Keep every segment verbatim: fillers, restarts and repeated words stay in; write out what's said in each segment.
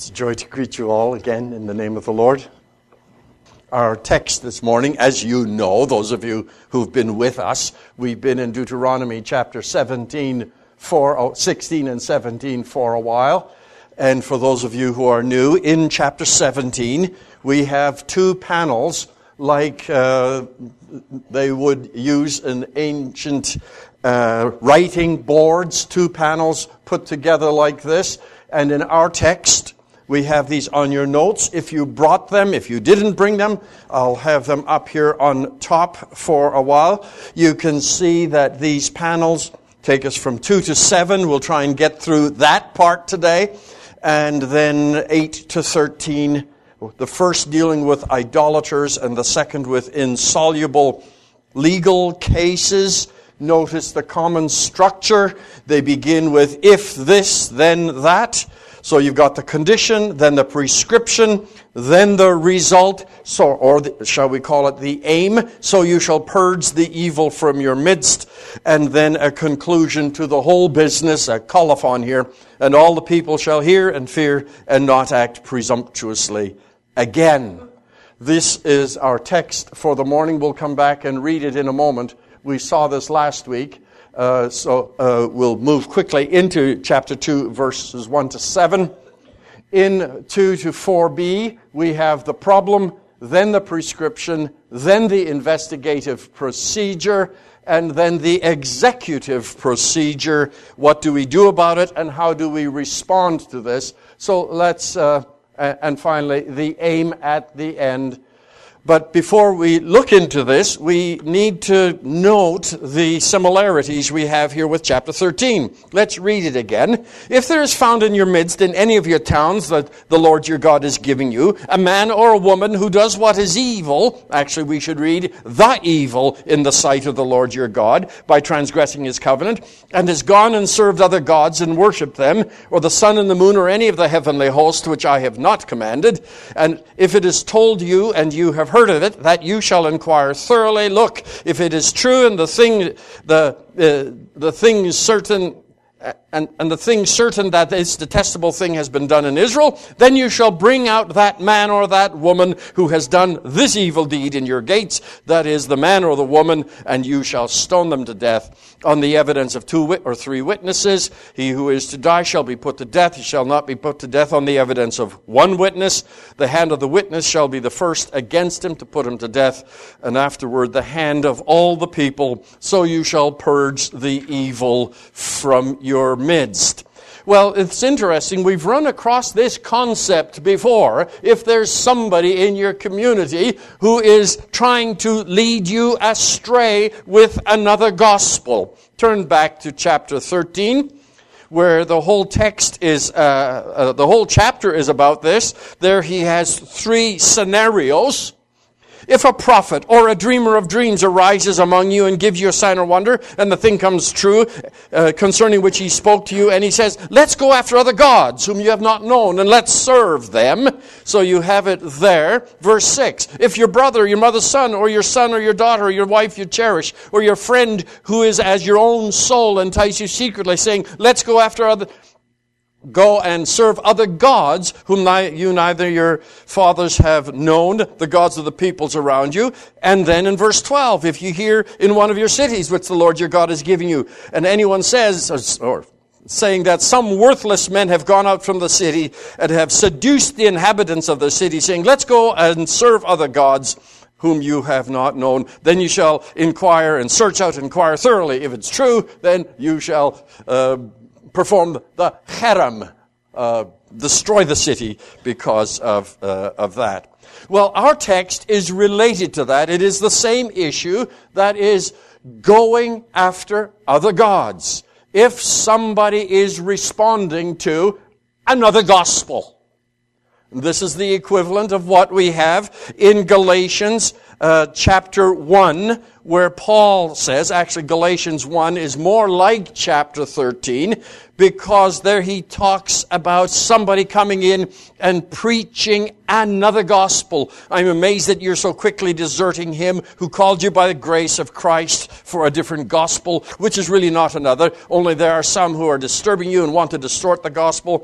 It's a joy to greet you all again in the name of the Lord. Our text this morning, as you know, those of you who've been with us, we've been in Deuteronomy chapter seventeen, for, sixteen and seventeen for a while. And for those of you who are new, in chapter seventeen, we have two panels like uh, they would use in ancient uh, writing boards, two panels put together like this. And in our text, we have these on your notes. If you brought them, if you didn't bring them, I'll have them up here on top for a while. You can see that these panels take us from two to seven. We'll try and get through that part today. And then eight to thirteen, the first dealing with idolaters and the second with insoluble legal cases. Notice the common structure. They begin with if this, then that. So you've got the condition, then the prescription, then the result, so or the, shall we call it the aim, so you shall purge the evil from your midst, and then a conclusion to the whole business, a colophon here, and all the people shall hear and fear and not act presumptuously again. This is our text for the morning. We'll come back and read it in a moment. We saw this last week. Uh, so uh, we'll move quickly into chapter two, verses one to seven. In two to four b, we have the problem, then the prescription, then the investigative procedure, and then the executive procedure. What do we do about it, and how do we respond to this? So let's, uh, and finally, the aim at the end. But before we look into this, we need to note the similarities we have here with chapter thirteen. Let's read it again. If there is found in your midst, in any of your towns that the Lord your God is giving you, a man or a woman who does what is evil, actually we should read, the evil in the sight of the Lord your God, by transgressing his covenant, and has gone and served other gods and worshipped them, or the sun and the moon, or any of the heavenly host which I have not commanded, and if it is told you, and you have heard of it, that you shall inquire thoroughly. Look, if it is true and the thing, the uh, the thing is certain, and, and the thing certain that this detestable thing has been done in Israel, then you shall bring out that man or that woman who has done this evil deed in your gates, that is, the man or the woman, and you shall stone them to death on the evidence of two wit- or three witnesses. He who is to die shall be put to death. He shall not be put to death on the evidence of one witness. The hand of the witness shall be the first against him to put him to death, and afterward the hand of all the people. So you shall purge the evil from your midst. Well, it's interesting. We've run across this concept before. If there's somebody in your community who is trying to lead you astray with another gospel. Turn back to chapter thirteen, where the whole text is, uh, uh, the whole chapter is about this. There he has three scenarios. If a prophet or a dreamer of dreams arises among you and gives you a sign or wonder, and the thing comes true uh, concerning which he spoke to you, and he says, let's go after other gods whom you have not known, and let's serve them. So you have it there. Verse six, if your brother, your mother's son, or your son or your daughter, or your wife you cherish, or your friend who is as your own soul entice you secretly, saying, let's go after other... Go and serve other gods whom you neither your fathers have known, the gods of the peoples around you. And then in verse twelve, if you hear in one of your cities which the Lord your God is giving you, and anyone says, or saying that some worthless men have gone out from the city and have seduced the inhabitants of the city, saying, let's go and serve other gods whom you have not known, then you shall inquire and search out, inquire thoroughly. If it's true, then you shall uh, perform the cherem, uh, destroy the city because of uh, of that. Well, our text is related to that. It is the same issue, that is going after other gods. If somebody is responding to another gospel. This is the equivalent of what we have in Galatians uh, chapter one, where Paul says, actually Galatians one is more like chapter thirteen, because there he talks about somebody coming in and preaching another gospel. I'm amazed that you're so quickly deserting him who called you by the grace of Christ for a different gospel, which is really not another, only there are some who are disturbing you and want to distort the gospel.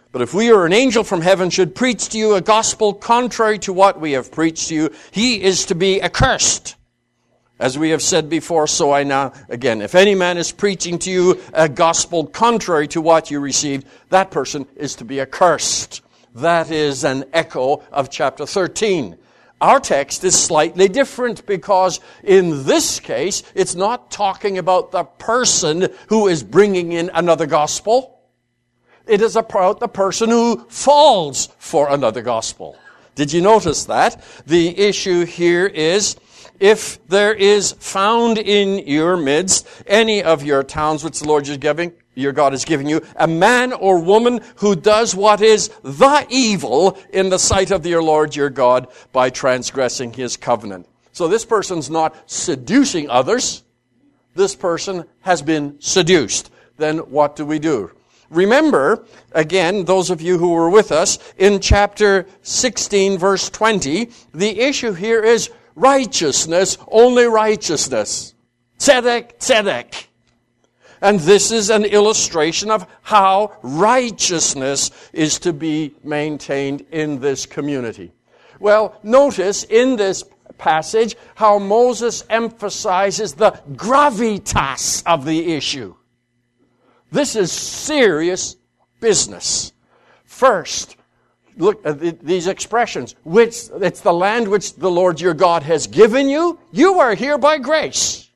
But if we or an angel from heaven should preach to you a gospel contrary to what we have preached to you, he is to be accursed. As we have said before, so I now, again, if any man is preaching to you a gospel contrary to what you received, that person is to be accursed. That is an echo of chapter thirteen. Our text is slightly different because in this case, it's not talking about the person who is bringing in another gospel. It is about the person who falls for another gospel. Did you notice that? The issue here is, if there is found in your midst any of your towns which the Lord is giving, your God is giving you, a man or woman who does what is the evil in the sight of your Lord your God by transgressing his covenant. So this person's not seducing others. This person has been seduced. Then what do we do? Remember, again, those of you who were with us, in chapter sixteen, verse twenty, the issue here is righteousness, only righteousness. Tzedek, tzedek. And this is an illustration of how righteousness is to be maintained in this community. Well, notice in this passage how Moses emphasizes the gravitas of the issue. This is serious business. First, look at these expressions. Which, it's the land which the Lord your God has given you. You are here by grace,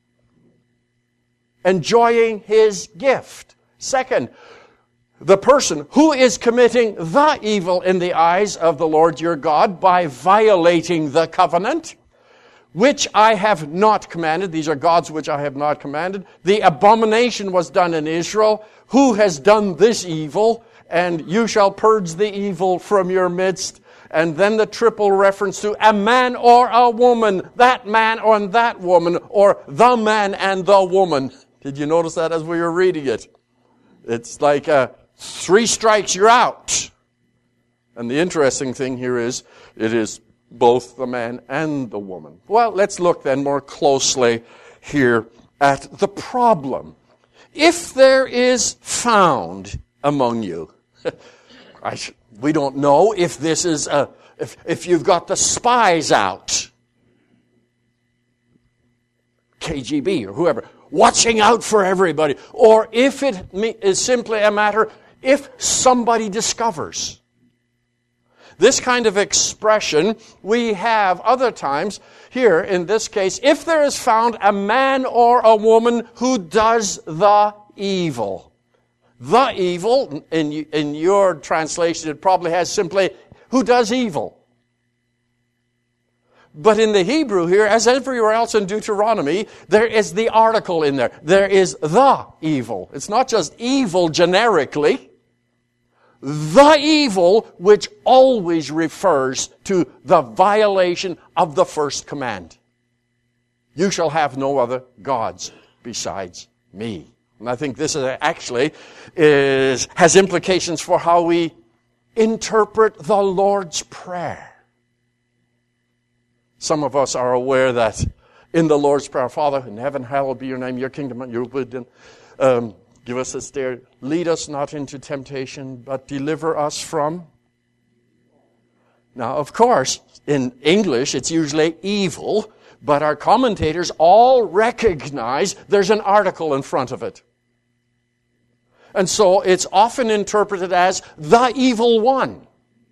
enjoying his gift. Second, the person who is committing the evil in the eyes of the Lord your God by violating the covenant, which I have not commanded. These are gods which I have not commanded. The abomination was done in Israel. Who has done this evil? And you shall purge the evil from your midst. And then the triple reference to a man or a woman, that man or that woman, or the man and the woman. Did you notice that as we were reading it? It's like uh, three strikes, you're out. And the interesting thing here is, it is both the man and the woman. Well, let's look then more closely here at the problem. If there is found among you, I, we don't know if this is a, if, if you've got the spies out, K G B or whoever, watching out for everybody, or if it is simply a matter, if somebody discovers. This kind of expression we have other times. Here, in this case, if there is found a man or a woman who does the evil. The evil, in, in your translation, it probably has simply, who does evil. But in the Hebrew here, as everywhere else in Deuteronomy, there is the article in there. There is the evil. It's not just evil generically. The evil, which always refers to the violation of the first command. You shall have no other gods besides me. And I think this is actually is, has implications for how we interpret the Lord's Prayer. Some of us are aware that in the Lord's Prayer, Father in heaven, hallowed be your name, your kingdom, your will, um, give us this day, lead us not into temptation, but deliver us from. Now, of course, in English, it's usually evil, but our commentators all recognize there's an article in front of it. And so it's often interpreted as the evil one.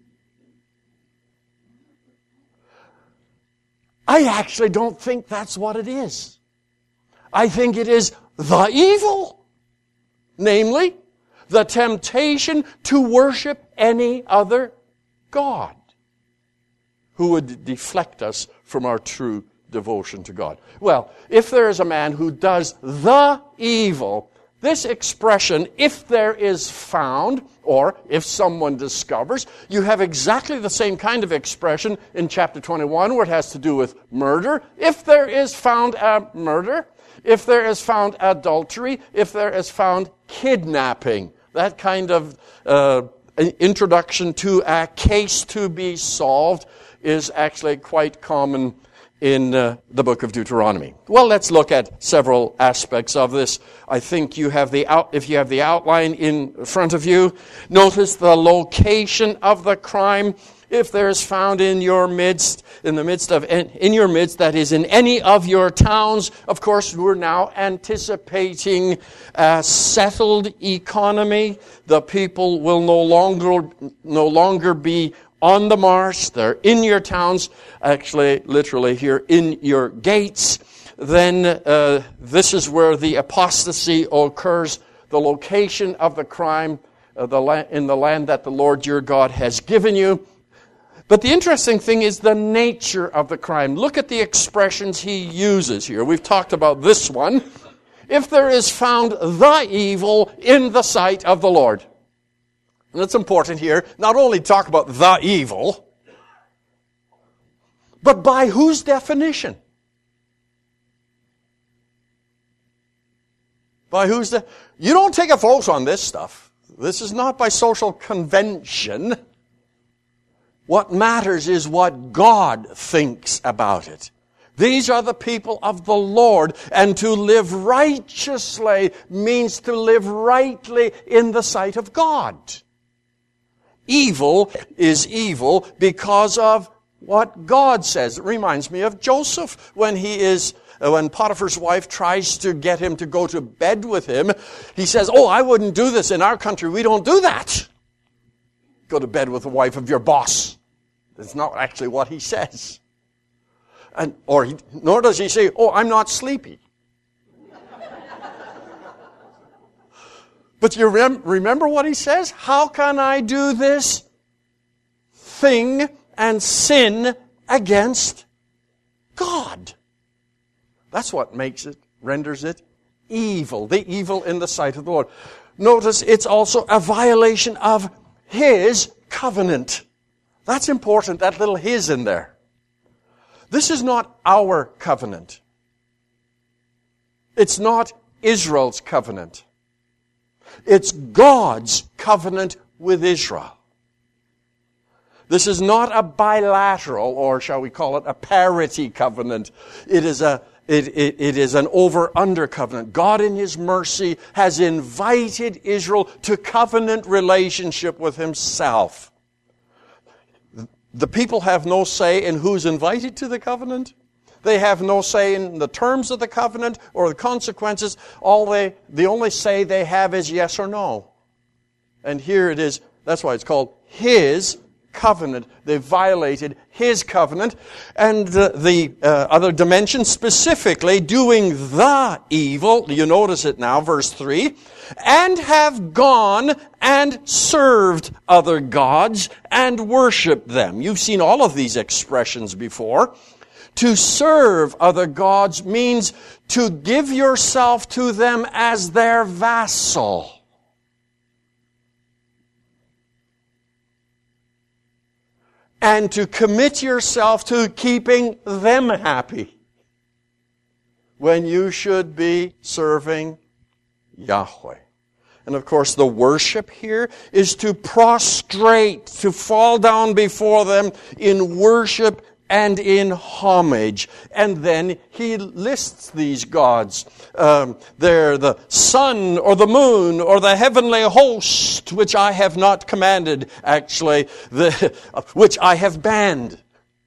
I actually don't think that's what it is. I think it is the evil. Namely, the temptation to worship any other God who would deflect us from our true devotion to God. Well, if there is a man who does the evil, this expression, if there is found, or if someone discovers, you have exactly the same kind of expression in chapter twenty-one where it has to do with murder. If there is found a murder, if there is found adultery, if there is found kidnapping, that kind of uh, introduction to a case to be solved is actually quite common in uh, the book of Deuteronomy? Well, let's look at several aspects of this. I think you have the out, if you have the outline in front of you, notice the location of the crime. If there is found in your midst, in the midst of, in your midst, that is in any of your towns, of course, we're now anticipating a settled economy. The people will no longer, no longer be on the march. They're in your towns, actually, literally here, in your gates. Then uh, this is where the apostasy occurs, the location of the crime uh, the la- in the land that the Lord your God has given you. But the interesting thing is the nature of the crime. Look at the expressions he uses here. We've talked about this one. If there is found the evil in the sight of the Lord. And it's important here, not only talk about the evil, but by whose definition? By whose de- You don't take a vote on this stuff. This is not by social convention. What matters is what God thinks about it. These are the people of the Lord, and to live righteously means to live rightly in the sight of God. Evil is evil because of what God says. It reminds me of Joseph when he is, when Potiphar's wife tries to get him to go to bed with him. He says, "Oh, I wouldn't do this. In our country, we don't do that. Go to bed with the wife of your boss." That's not actually what he says. And, or he, nor does he say, "Oh, I'm not sleepy." But you rem- remember what he says? How can I do this thing and sin against God? That's what makes it, renders it evil. The evil in the sight of the Lord. Notice it's also a violation of His covenant. That's important, that little "His" in there. This is not our covenant. It's not Israel's covenant. It's God's covenant with Israel. This is not a bilateral, or shall we call it a parity covenant. It is a it, it, it is an over-under covenant. God in His mercy has invited Israel to covenant relationship with Himself. The people have no say in who's invited to the covenant. They have no say in the terms of the covenant or the consequences. All they, the only say they have is yes or no. And here it is, that's why it's called His covenant. They violated His covenant. And the, the uh, other dimension, specifically doing the evil, you notice it now, verse three, and have gone and served other gods and worshipped them. You've seen all of these expressions before. To serve other gods means to give yourself to them as their vassal. And to commit yourself to keeping them happy when you should be serving Yahweh. And of course the worship here is to prostrate, to fall down before them in worship and in homage. And then he lists these gods. Um, they're the sun or the moon or the heavenly host, which I have not commanded, actually, the, which I have banned.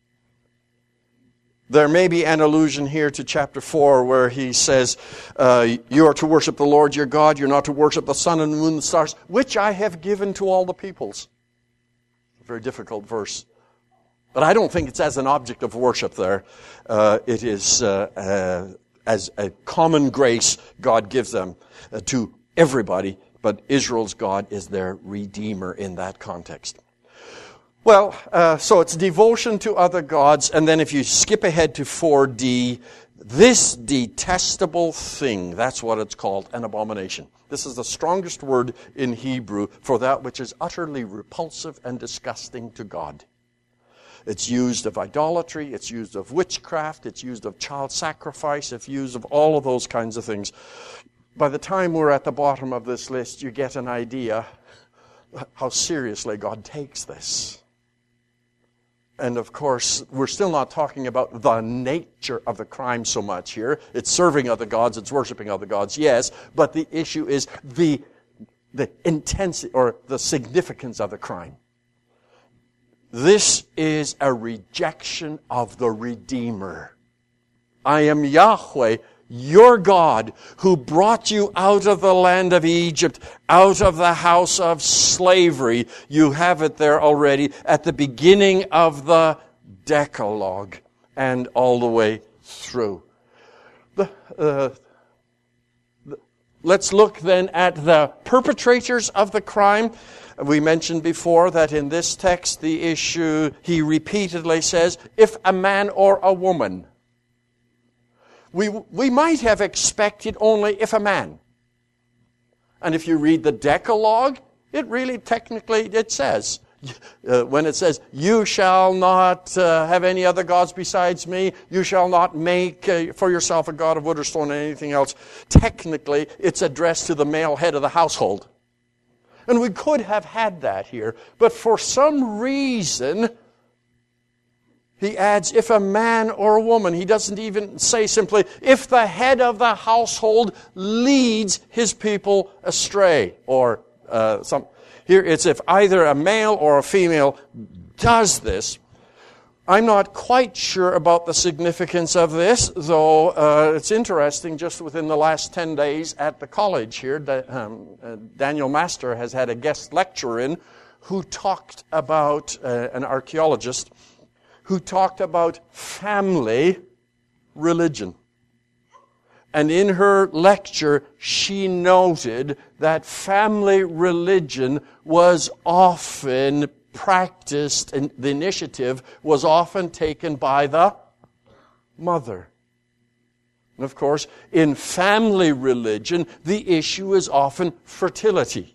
There may be an allusion here to chapter four where he says, uh, you are to worship the Lord your God, you're not to worship the sun and the moon and the stars, which I have given to all the peoples. A very difficult verse. But I don't think it's as an object of worship there. Uh, it is uh, uh, as a common grace God gives them uh, to everybody, but Israel's God is their Redeemer in that context. Well, uh, so it's devotion to other gods, and then if you skip ahead to four D, this detestable thing, that's what it's called, an abomination. This is the strongest word in Hebrew for that which is utterly repulsive and disgusting to God. It's used of idolatry, it's used of witchcraft, it's used of child sacrifice, it's used of all of those kinds of things. By the time we're at the bottom of this list, you get an idea how seriously God takes this. And of course, we're still not talking about the nature of the crime so much here. It's serving other gods, it's worshiping other gods, yes, but the issue is the, the intensity or the significance of the crime. This is a rejection of the Redeemer. I am Yahweh, your God, who brought you out of the land of Egypt, out of the house of slavery. You have it there already at the beginning of the Decalogue and all the way through. The, uh, the, let's look then at the perpetrators of the crime. We mentioned before that in this text, the issue, he repeatedly says, if a man or a woman. We we might have expected only if a man. And if you read the Decalogue, it really technically, it says, uh, when it says, you shall not uh, have any other gods besides me, you shall not make uh, for yourself a god of wood or stone or anything else, technically it's addressed to the male head of the household. And we could have had that here, but for some reason, he adds, if a man or a woman. He doesn't even say simply, if the head of the household leads his people astray. Or uh, some. Here it's if either a male or a female does this. I'm not quite sure about the significance of this, though uh, it's interesting, just within the last ten days at the college here, that, um, uh, Daniel Master has had a guest lecturer in who talked about, uh, an archaeologist, who talked about family religion. And in her lecture, she noted that family religion was often practiced, and the initiative was often taken by the mother. And of course, in family religion, the issue is often fertility.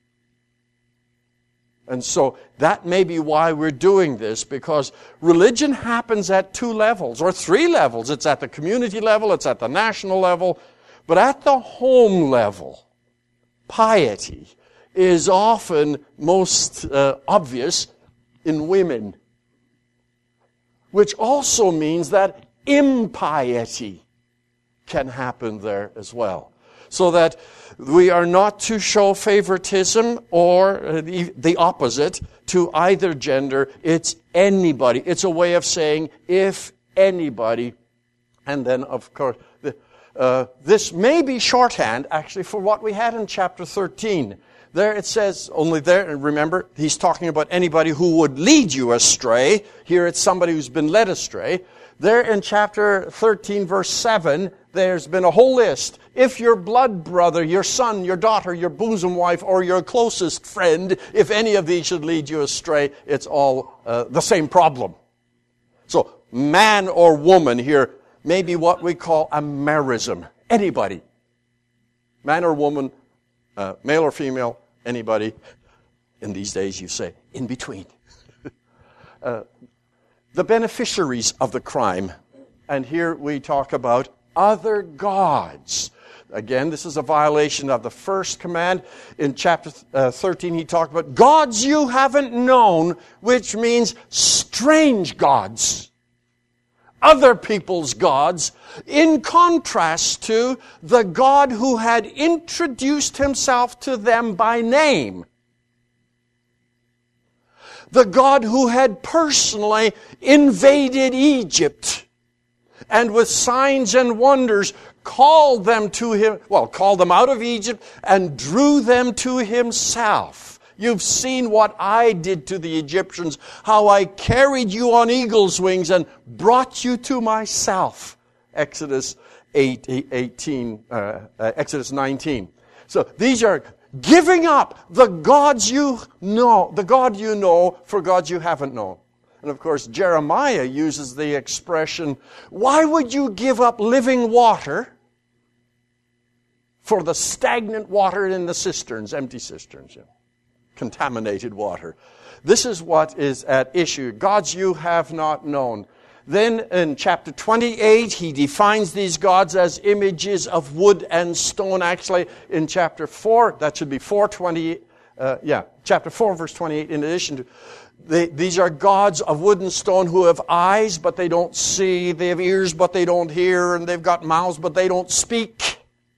And so that may be why we're doing this, because religion happens at two levels, or three levels. It's at the community level, it's at the national level, but at the home level, piety is often most uh, obvious in women, which also means that impiety can happen there as well. So that we are not to show favoritism or the, the opposite to either gender. It's anybody. It's a way of saying if anybody. And then, of course, the, uh, this may be shorthand, actually, for what we had in chapter thirteen. There it says, only there, remember, he's talking about anybody who would lead you astray. Here it's somebody who's been led astray. There in chapter thirteen, verse seven, there's been a whole list. If your blood brother, your son, your daughter, your bosom wife, or your closest friend, if any of these should lead you astray, it's all uh, the same problem. So, man or woman here may be what we call a merism. Anybody. Man or woman, uh, male or female, anybody. In these days you say, in between. uh, the beneficiaries of the crime. And here we talk about other gods. Again, this is a violation of the first command. In chapter uh, thirteen, he talked about gods you haven't known, which means strange gods. Other people's gods, in contrast to the God who had introduced himself to them by name. The God who had personally invaded Egypt and with signs and wonders called them to him, well, called them out of Egypt and drew them to himself. You've seen what I did to the Egyptians, how I carried you on eagle's wings and brought you to myself. Exodus eight, eighteen, uh, uh, Exodus nineteen. So these are giving up the gods you know, the God you know for gods you haven't known. And of course, Jeremiah uses the expression, why would you give up living water for the stagnant water in the cisterns, empty cisterns, yeah. Contaminated water. This is what is at issue. Gods you have not known. Then in chapter twenty-eight, he defines these gods as images of wood and stone. Actually, in chapter four, that should be four twenty, uh, yeah, chapter four, verse twenty-eight, in addition to, they, these are gods of wood and stone who have eyes, but they don't see, they have ears, but they don't hear, and they've got mouths, but they don't speak.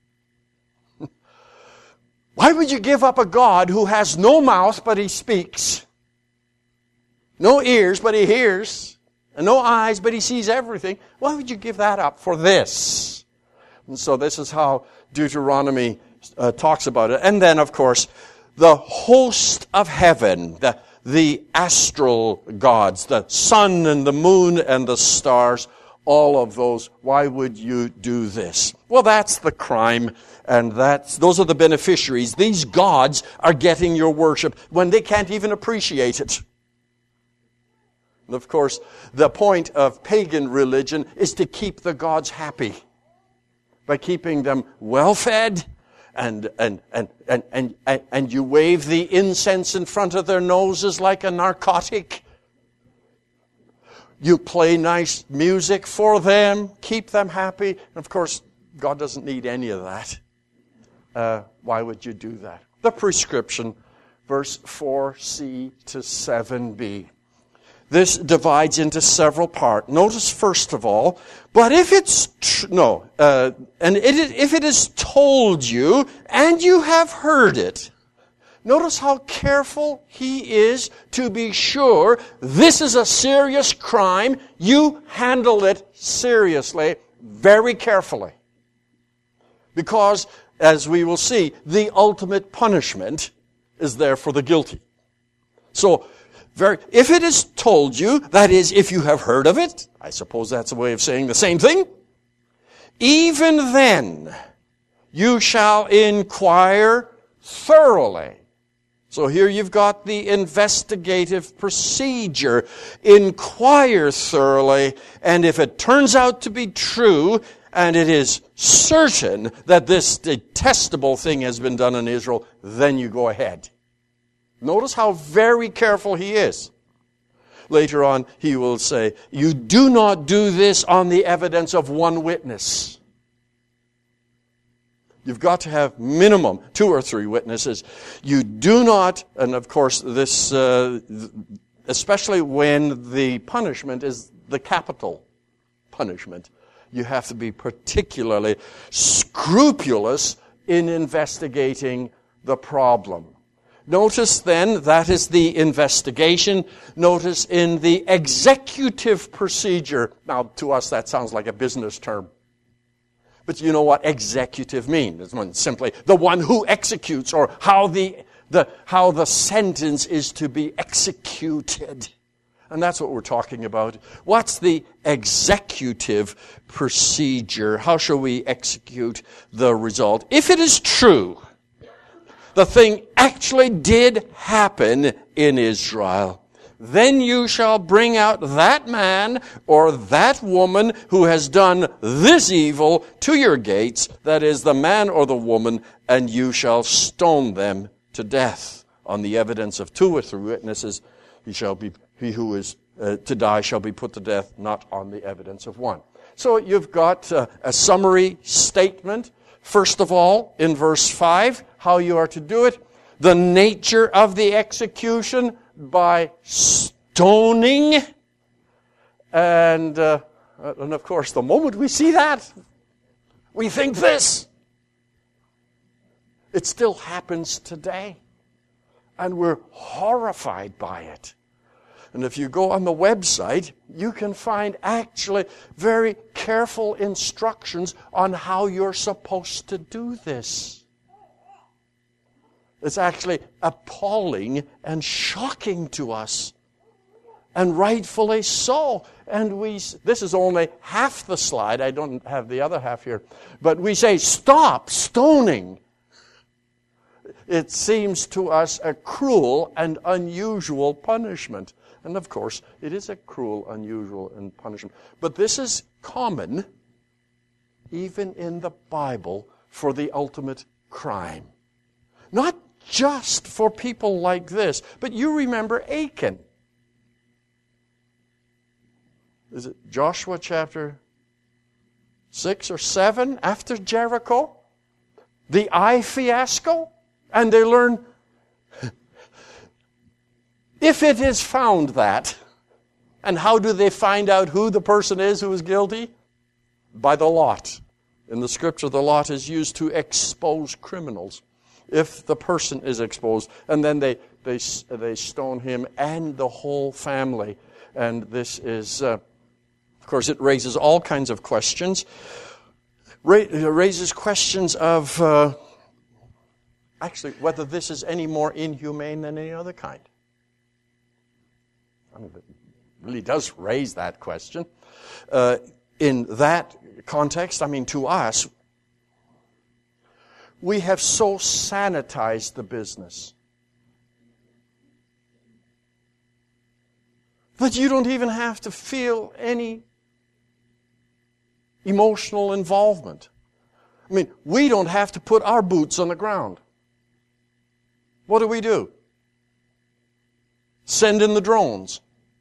Why would you give up a God who has no mouth, but he speaks? No ears, but he hears. And no eyes, but he sees everything. Why would you give that up for this? And so this is how Deuteronomy uh, talks about it. And then, of course, the host of heaven, the, the astral gods, the sun and the moon and the stars, all of those. Why would you do this? Well, that's the crime, and that's those are the beneficiaries. These gods are getting your worship when they can't even appreciate it. And of course, the point of pagan religion is to keep the gods happy by keeping them well-fed, and and and and and and, and you wave the incense in front of their noses like a narcotic. You play nice music for them, keep them happy. And of course, God doesn't need any of that. Uh, why would you do that? The prescription, verse four c to seven b. This divides into several parts. Notice first of all, but if it's tr- no, uh, and it, if it is told you and you have heard it. Notice how careful he is to be sure this is a serious crime. You handle it seriously, very carefully. Because, as we will see, the ultimate punishment is there for the guilty. So, very, if it is told you, that is, if you have heard of it, I suppose that's a way of saying the same thing, even then you shall inquire thoroughly. So here you've got the investigative procedure. Inquire thoroughly, and if it turns out to be true, and it is certain that this detestable thing has been done in Israel, then you go ahead. Notice how very careful he is. Later on, he will say, you do not do this on the evidence of one witness. You've got to have minimum two or three witnesses. You do not, and of course this, uh, especially when the punishment is the capital punishment, you have to be particularly scrupulous in investigating the problem. Notice then, that is the investigation. Notice in the executive procedure. Now, to us that sounds like a business term. But you know what executive means? It's simply the one who executes, or how the, the, how the sentence is to be executed. And that's what we're talking about. What's the executive procedure? How shall we execute the result? If it is true, the thing actually did happen in Israel, then you shall bring out that man or that woman who has done this evil to your gates, that is, the man or the woman, and you shall stone them to death. On the evidence of two or three witnesses, he shall be, he who is uh, to die shall be put to death, not on the evidence of one. So you've got uh, a summary statement. First of all, in verse five, how you are to do it. The nature of the execution by stoning. And, uh, and of course, the moment we see that, we think this. It still happens today. And we're horrified by it. And if you go on the website, you can find actually very careful instructions on how you're supposed to do this. It's actually appalling and shocking to us. And rightfully so. And we, this is only half the slide. I don't have the other half here. But we say, stop stoning. It seems to us a cruel and unusual punishment. And of course, it is a cruel, unusual, and punishment. But this is common, even in the Bible, for the ultimate crime. Not just for people like this, but you remember Achan. Is it Joshua chapter six or seven after Jericho? The eye fiasco? And they learn If it is found that, and how do they find out who the person is who is guilty? By the lot. In the scripture, the lot is used to expose criminals. If the person is exposed, and then they they they stone him and the whole family. And this is, uh, of course, it raises all kinds of questions. Ra- it raises questions of, uh, actually, whether this is any more inhumane than any other kind. I mean, it really does raise that question. Uh, in that context, I mean, to us, we have so sanitized the business that you don't even have to feel any emotional involvement. I mean, we don't have to put our boots on the ground. What do we do? Send in the drones.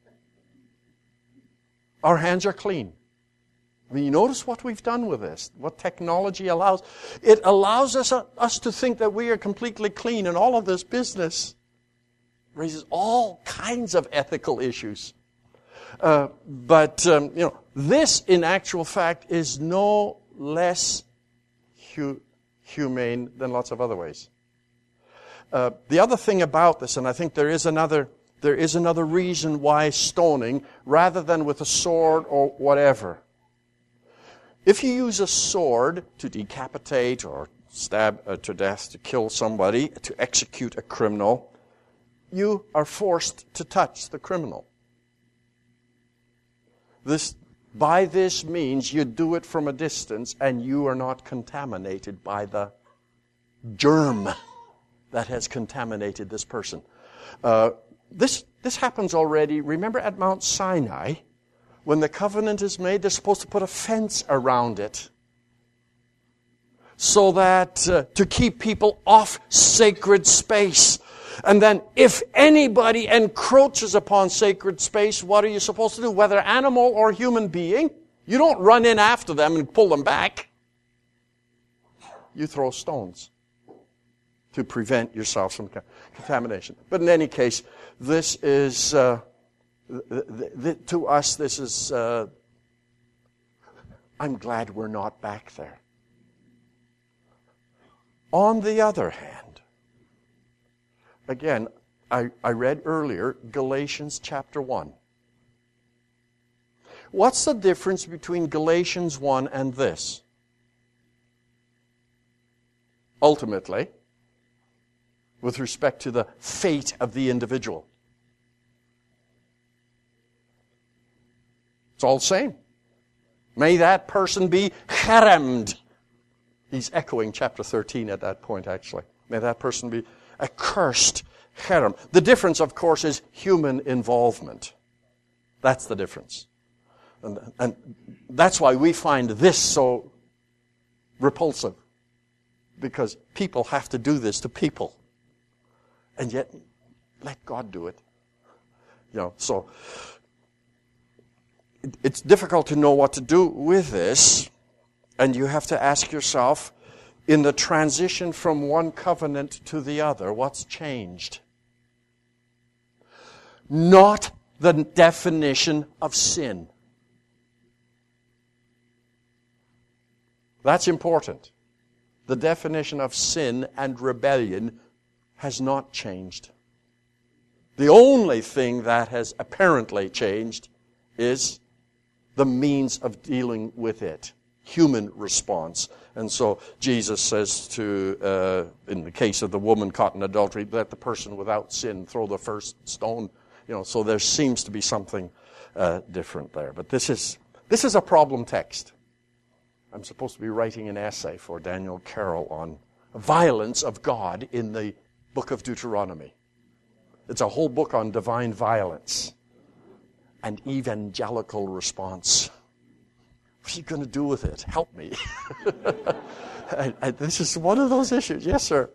Our hands are clean. I mean, you notice what we've done with this, what technology allows. It allows us, uh, us to think that we are completely clean, and all of this business raises all kinds of ethical issues. Uh, but, um, you know, this, in actual fact, is no less hu- humane than lots of other ways. Uh, the other thing about this, and I think there is another there is another reason why stoning, rather than with a sword or whatever. If you use a sword to decapitate or stab uh, to death, to kill somebody, to execute a criminal, you are forced to touch the criminal. This, by this means, you do it from a distance, and you are not contaminated by the germ that has contaminated this person. Uh, this this happens already. Remember at Mount Sinai, when the covenant is made, they're supposed to put a fence around it, so that uh, to keep people off sacred space. And then if anybody encroaches upon sacred space, what are you supposed to do? Whether animal or human being, you don't run in after them and pull them back. You throw stones to prevent yourself from contamination. But in any case, this is, uh, th- th- th- to us, this is, uh, I'm glad we're not back there. On the other hand, again, I, I read earlier Galatians chapter one. What's the difference between Galatians one and this? Ultimately, with respect to the fate of the individual. It's all the same. May that person be harammed. He's echoing chapter thirteen at that point, actually. May that person be accursed. Haram. The difference, of course, is human involvement. That's the difference. And, and that's why we find this so repulsive. Because people have to do this to people. And yet, let God do it. You know, so it, it's difficult to know what to do with this. And you have to ask yourself, in the transition from one covenant to the other, what's changed? Not the definition of sin. That's important. The definition of sin and rebellion has not changed. The only thing that has apparently changed is the means of dealing with it. Human response. And so Jesus says to, uh, in the case of the woman caught in adultery, let the person without sin throw the first stone. You know, so there seems to be something uh, different there. But this is this is a problem text. I'm supposed to be writing an essay for Daniel Carroll on violence of God in the book of Deuteronomy. It's a whole book on divine violence and evangelical response. What are you going to do with it? Help me. and, and this is one of those issues. Yes, sir.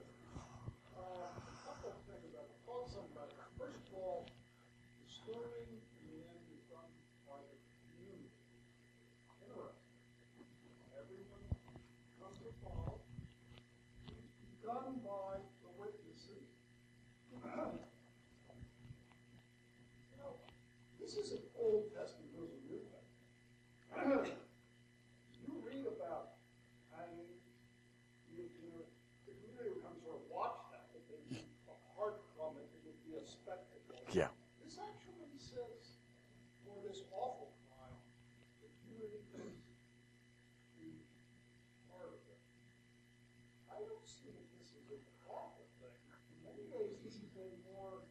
this is an Old Testament, this is a New Testament. You read about, I mean, you, you know, the community would come sort of watch that, but they'd be apart from it, it would be a spectacle. Yeah. This actually says, for this awful crime, the community needs to be part of it. I don't see that this is an awful thing. In many ways, this is a more,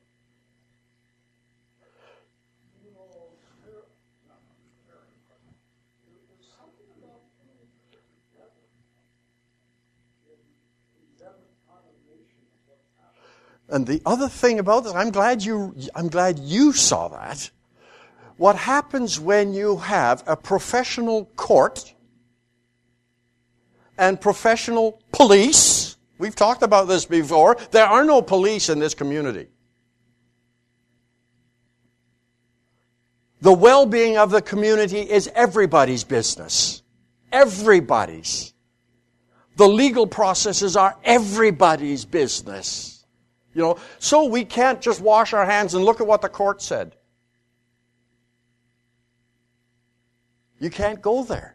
you know, fair, not fair, but there, there's something about putting it together in condemned condemnation of what's happened. And the other thing about this, I'm glad you, I'm glad you saw that. What happens when you have a professional court and professional police? We've talked about this before. There are no police in this community. The well-being of the community is everybody's business. Everybody's. The legal processes are everybody's business. You know, so we can't just wash our hands and look at what the court said. You can't go there.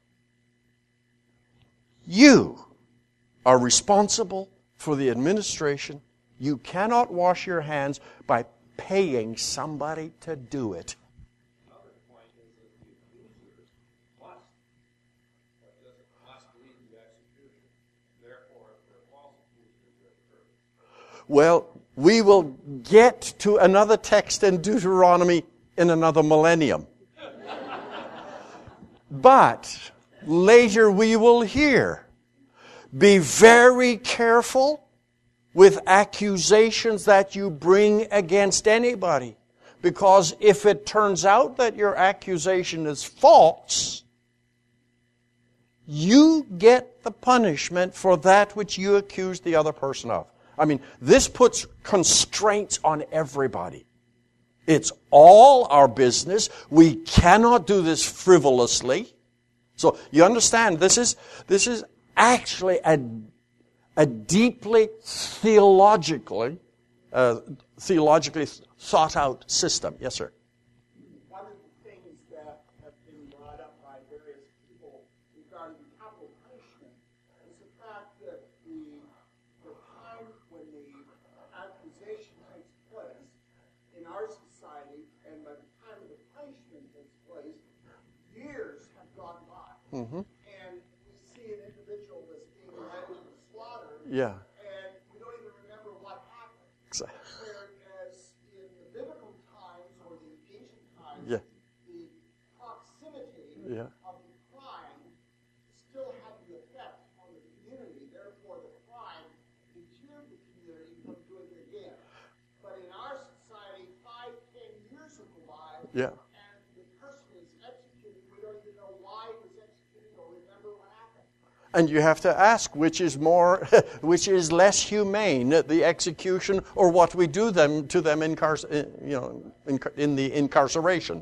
You are responsible for the administration. You cannot wash your hands by paying somebody to do it. Another point is that the accusers must, but doesn't must lead the execution. Therefore, if they're false accusers, they're true. Well, we will get to another text in Deuteronomy in another millennium. But later we will hear, be very careful with accusations that you bring against anybody. Because if it turns out that your accusation is false, you get the punishment for that which you accuse the other person of. I mean, this puts constraints on everybody. It's all our business. We cannot do this frivolously. So you understand, this is this is actually a, a deeply theologically uh, theologically thought out system. Yes, sir. One of the things that have been brought up by various people regarding capital punishment is the fact that the, the time when the accusation takes place in our society and by the time the punishment takes place, years have gone by. Mm-hmm. And we see an individual that's being led into the slaughter, Yeah. and we don't even remember what happened. Exactly. Whereas in the biblical times or the ancient times, Yeah. the proximity Yeah. of the crime still had the effect on the community. Therefore, the crime deterred the community from doing it again. But in our society, five, ten years will go by, Yeah. and the person is executed. We don't even know why he was executed or remember what happened. And you have to ask which is more, which is less humane, the execution or what we do them to them in, you know, in, in the incarceration.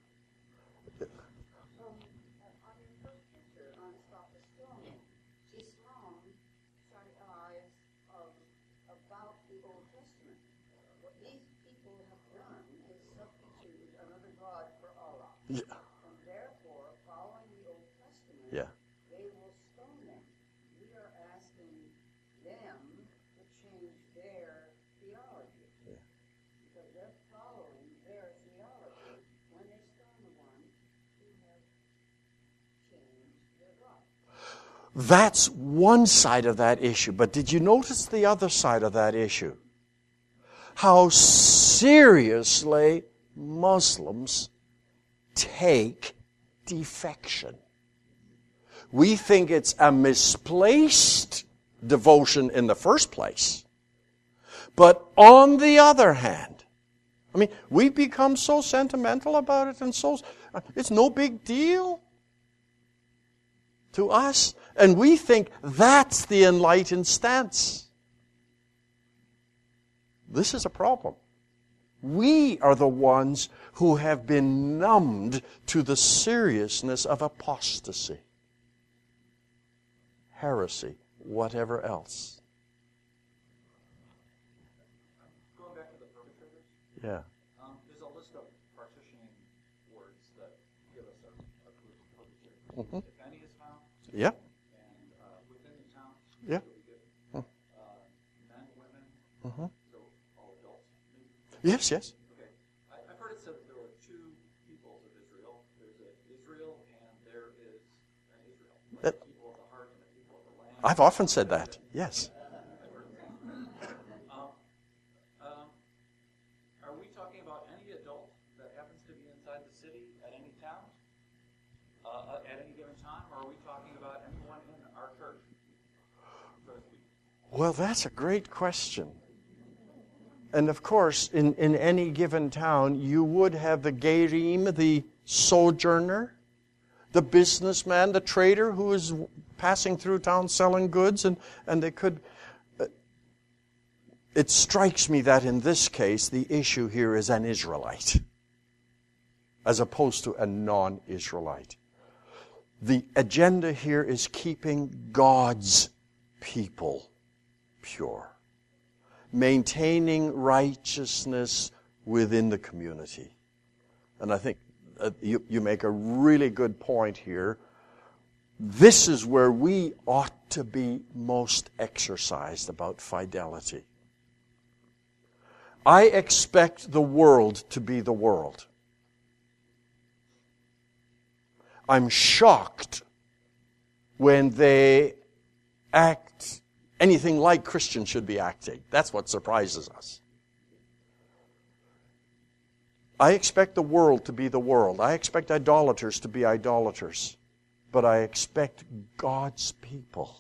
Um, on your first picture on Stop Islam, Islam Sharia is um, about the Old Testament. What these people have done is substitute another God for Allah. Yeah. And therefore, following the Old Testament, Yeah. they will stone them. We are asking them to change their theology. Yeah. Because they're following their theology when they stone the one who has changed their God. That's one side of that issue. But did you notice the other side of that issue? How seriously Muslims take defection. We think it's a misplaced devotion in the first place. But on the other hand, I mean, we become so sentimental about it and so, it's no big deal to us. And we think that's the enlightened stance. This is a problem. We are the ones who have been numbed to the seriousness of apostasy, heresy, whatever else. Going back to the perpetrators, Yeah. um, there's a list of partitioning that give us a, a clue for the church. Mm-hmm. If any is found, Yeah. and uh, within the town, Yeah. will be given. Uh, men, women, Mm-hmm. so all adults. Maybe. Yes, yes. Okay. I, I've heard it said that there were two peoples of Israel. There's a Israel, and there is an Israel. Like Uh, a people of the heart and a people of the land. I've often said that. Yes. Um, um, are we talking about any adult that happens to be inside the city at any town, uh, at any given time, or are we talking about anyone in our church, so to speak? Well, that's a great question. And of course, in, in any given town, you would have the gerim, the sojourner, the businessman, the trader who is passing through town selling goods, and, and they could... Uh, it strikes me that in this case, the issue here is an Israelite, as opposed to a non-Israelite. The agenda here is keeping God's people pure, maintaining righteousness within the community. And I think uh, you, you make a really good point here. This is where we ought to be most exercised about fidelity. I expect the world to be the world. I'm shocked when they act anything like Christians should be acting. That's what surprises us. I expect the world to be the world. I expect idolaters to be idolaters. But I expect God's people.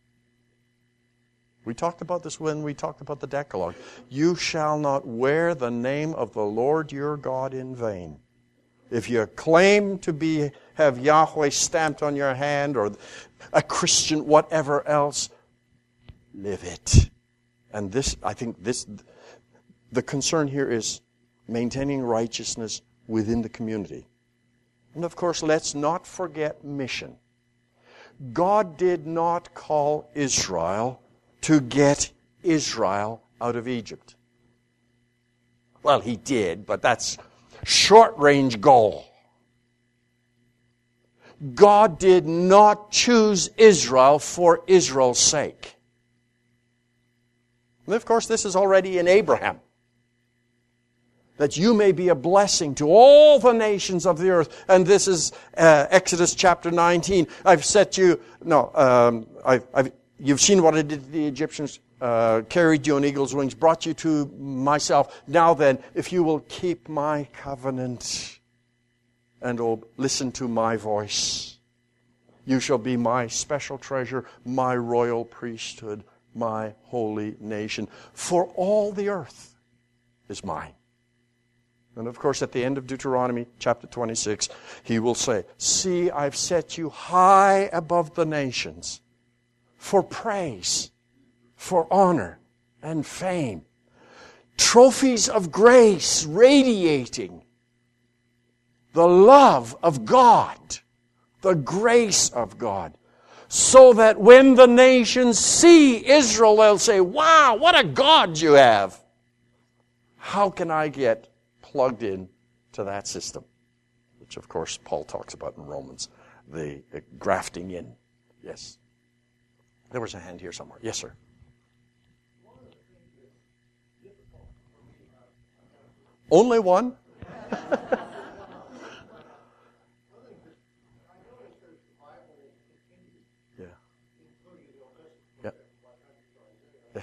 We talked about this when we talked about the Decalogue. You shall not wear the name of the Lord your God in vain. If you claim to be have Yahweh stamped on your hand or a Christian, whatever else, live it. And this, I think this, the concern here is maintaining righteousness within the community. And of course, let's not forget mission. God did not call Israel to get Israel out of Egypt. Well, he did, but that's short-range goal. God did not choose Israel for Israel's sake. And of course, this is already in Abraham. That you may be a blessing to all the nations of the earth. And this is uh, Exodus chapter nineteen. I've set you, no, um, I've, I've, you've seen what I did to the Egyptians, uh, carried you on eagle's wings, brought you to myself. Now then, if you will keep my covenant and will listen to my voice, you shall be my special treasure, my royal priesthood, my holy nation. For all the earth is mine. And of course, at the end of Deuteronomy chapter twenty-six, he will say, see, I've set you high above the nations for praise, for honor, and fame. Trophies of grace radiating the love of God, the grace of God, so that when the nations see Israel, they'll say, wow, what a God you have. How can I get plugged in to that system, which of course Paul talks about in Romans, the, the grafting in. Yes. There was a hand here somewhere. Yes, sir. Only one? Yeah. Yeah. Yeah.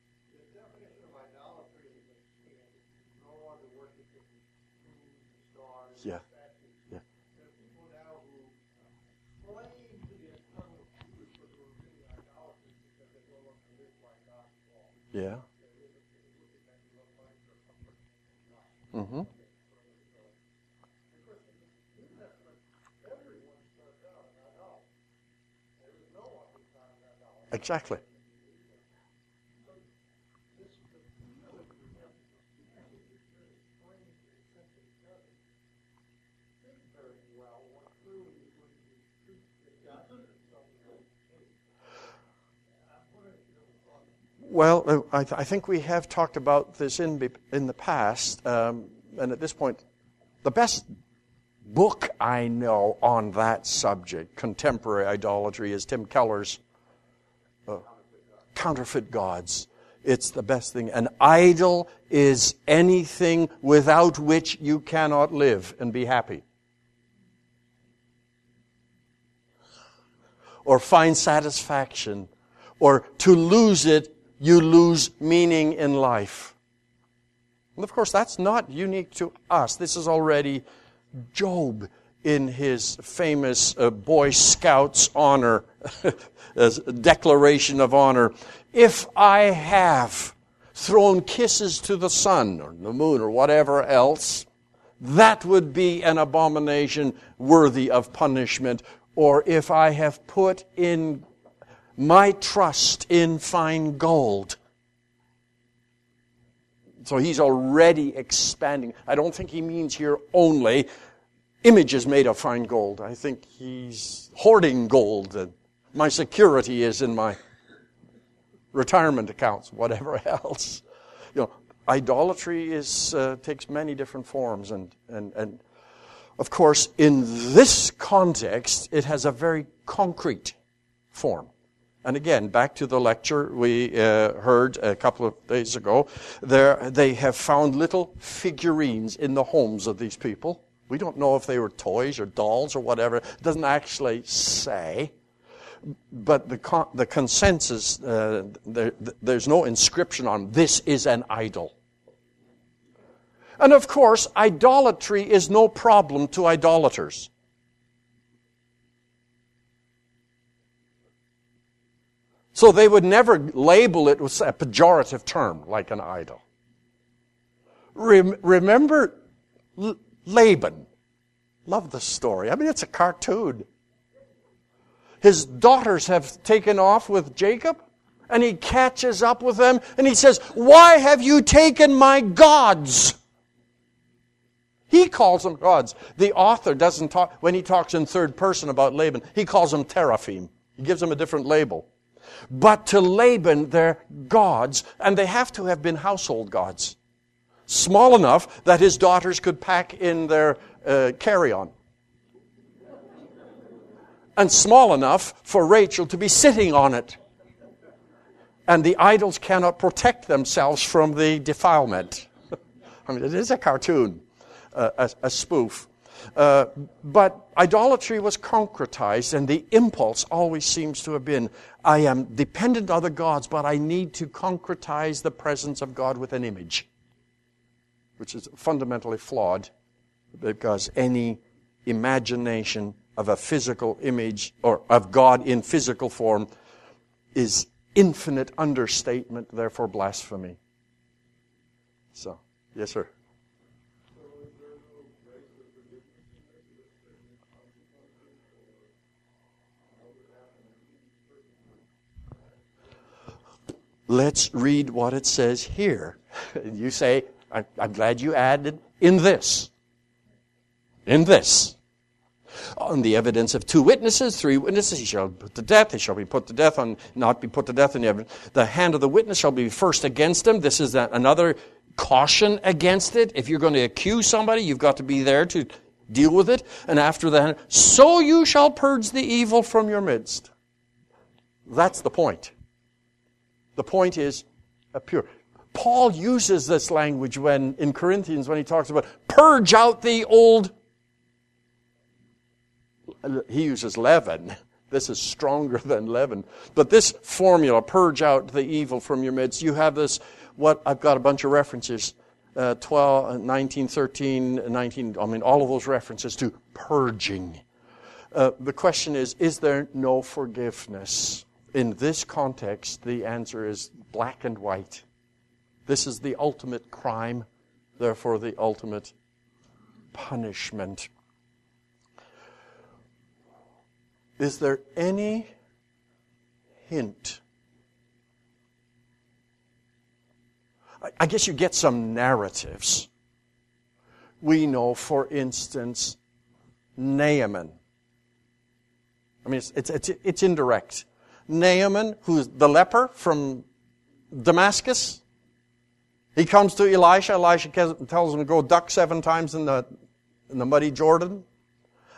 Yeah. Yeah. Yeah. Mm-hmm. Exactly. Well, I, th- I think we have talked about this in be- in the past, um, and at this point, the best book I know on that subject, contemporary idolatry, is Tim Keller's uh, Counterfeit Gods. It's the best thing. An idol is anything without which you cannot live and be happy, or find satisfaction, or to lose it, you lose meaning in life. And of course, that's not unique to us. This is already Job in his famous uh, Boy Scouts honor, declaration of honor. If I have thrown kisses to the sun or the moon or whatever else, that would be an abomination worthy of punishment. Or if I have put in my trust in fine gold. So he's already expanding. I don't think he means here only images made of fine gold. I think he's hoarding gold. And my security is in my retirement accounts, whatever else. You know, idolatry is uh, takes many different forms, and and and of course, in this context, it has a very concrete form. And again, back to the lecture we uh, heard a couple of days ago, there they have found little figurines in the homes of these people. We don't know if they were toys or dolls or whatever. It doesn't actually say. But the con- the consensus, uh, there, there's no inscription on this is an idol. And of course, idolatry is no problem to idolaters. So they would never label it with a pejorative term like an idol. Rem- remember L- Laban. Love the story. I mean, it's a cartoon. His daughters have taken off with Jacob, and he catches up with them, and he says, "Why have you taken my gods?" He calls them gods. The author doesn't talk, when he talks in third person about Laban, he calls them teraphim. He gives them a different label. But to Laban, they're gods, and they have to have been household gods. Small enough that his daughters could pack in their uh, carry-on. And small enough for Rachel to be sitting on it. And the idols cannot protect themselves from the defilement. I mean, it is a cartoon. Uh, a, a spoof. Uh, but idolatry was concretized, and the impulse always seems to have been, I am dependent on the gods, but I need to concretize the presence of God with an image, which is fundamentally flawed, because any imagination of a physical image, or of God in physical form, is infinite understatement, therefore blasphemy. So, yes, sir. Let's read what it says here. You say, I'm glad you added, in this. In this. On the evidence of two witnesses, three witnesses, he shall be put to death. He shall be put to death, on not be put to death in the evidence. The hand of the witness shall be first against him. This is another caution against it. If you're going to accuse somebody, you've got to be there to deal with it. And after the hand, so you shall purge the evil from your midst. That's the point. The point is uh, pure. Paul uses this language when in Corinthians when he talks about purge out the old. He uses leaven. This is stronger than leaven. But this formula, purge out the evil from your midst, you have this, what I've got a bunch of references, uh, twelve, nineteen, thirteen, nineteen, I mean all of those references to purging. Uh, the question is, is there no forgiveness? In this context, the answer is black and white. This is the ultimate crime, therefore the ultimate punishment. Is there any hint? I guess you get some narratives. We know, for instance, Naaman. I mean, it's, it's, it's, it's indirect. Naaman, who's the leper from Damascus, he comes to Elisha. Elisha tells him to go duck seven times in the in the muddy Jordan.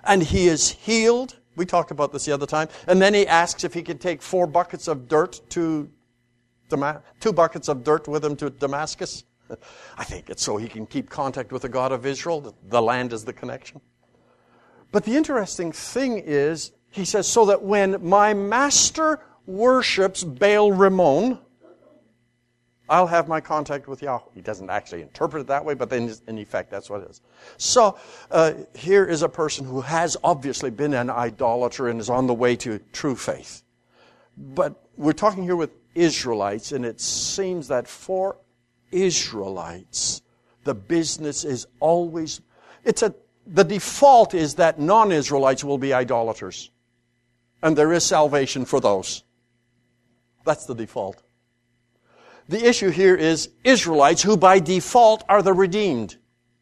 and he is healed. We talked about this the other time. And then he asks if he could take four buckets of dirt to Damascus, two buckets of dirt with him to Damascus. I think it's so he can keep contact with the God of Israel. The land is the connection. But the interesting thing is, he says, so that when my master worships Baal Ramon, I'll have my contact with Yahweh. He doesn't actually interpret it that way, but then in effect that's what it is. So uh, here is a person who has obviously been an idolater and is on the way to true faith. But we're talking here with Israelites, and it seems that for Israelites, the business is always, it's a, the default is that non-Israelites will be idolaters. And there is salvation for those. That's the default. The issue here is Israelites who by default are the redeemed.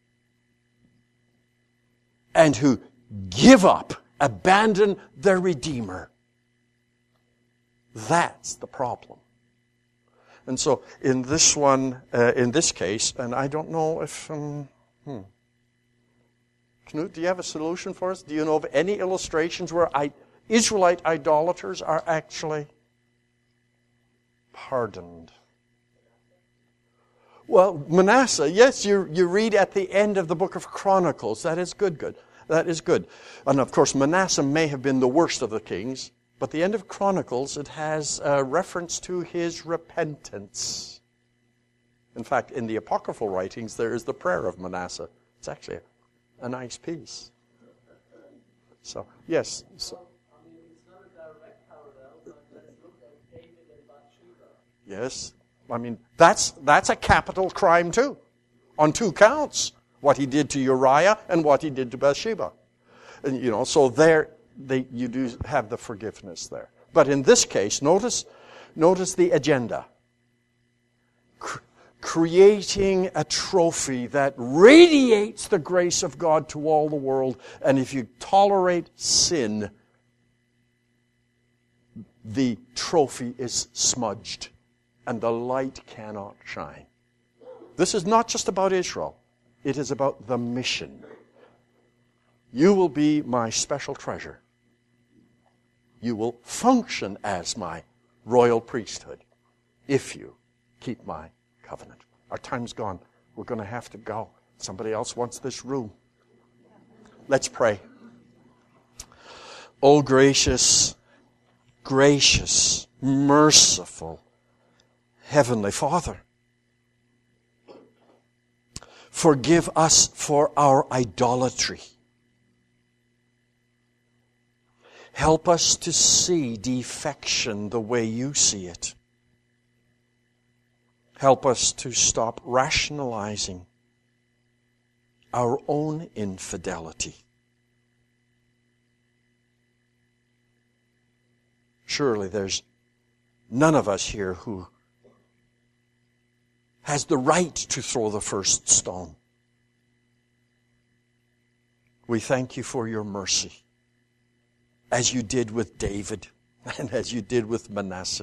And who give up, abandon their Redeemer. That's the problem. And so in this one, uh, in this case, and I don't know if, um, hmm. Knut, do you have a solution for us? Do you know of any illustrations where I, Israelite idolaters are actually pardoned? Well, Manasseh, yes, you you read at the end of the book of Chronicles. That is good, good. That is good. And of course, Manasseh may have been the worst of the kings, but the end of Chronicles, it has a reference to his repentance. In fact, in the apocryphal writings, there is the prayer of Manasseh. It's actually a, a nice piece. So, yes. So, I mean, it's not a direct parallel, but let's look at David and Bathsheba. Yes. I mean, that's that's a capital crime too, on two counts. What he did to Uriah and what he did to Bathsheba. And, you know, so there they you do have the forgiveness there. But in this case, notice notice the agenda. C- creating a trophy that radiates the grace of God to all the world, and if you tolerate sin, the trophy is smudged. And the light cannot shine. This is not just about Israel. It is about the mission. You will be my special treasure. You will function as my royal priesthood if you keep my covenant. Our time's gone. We're going to have to go. Somebody else wants this room. Let's pray. Oh, gracious, gracious, merciful Heavenly Father, forgive us for our idolatry. Help us to see defection the way you see it. Help us to stop rationalizing our own infidelity. Surely there's none of us here who has the right to throw the first stone. We thank you for your mercy, as you did with David and as you did with Manasseh.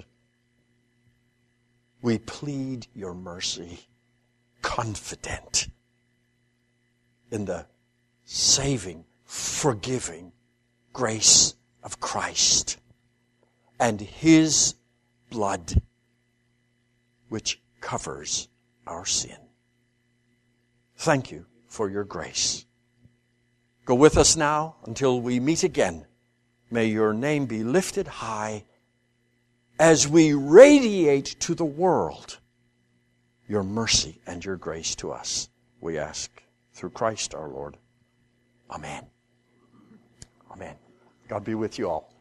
We plead your mercy, confident in the saving, forgiving grace of Christ and His blood, which covers our sin. Thank you for your grace. Go with us now until we meet again. May your name be lifted high as we radiate to the world your mercy and your grace to us. We ask through Christ our Lord. Amen. Amen. God be with you all.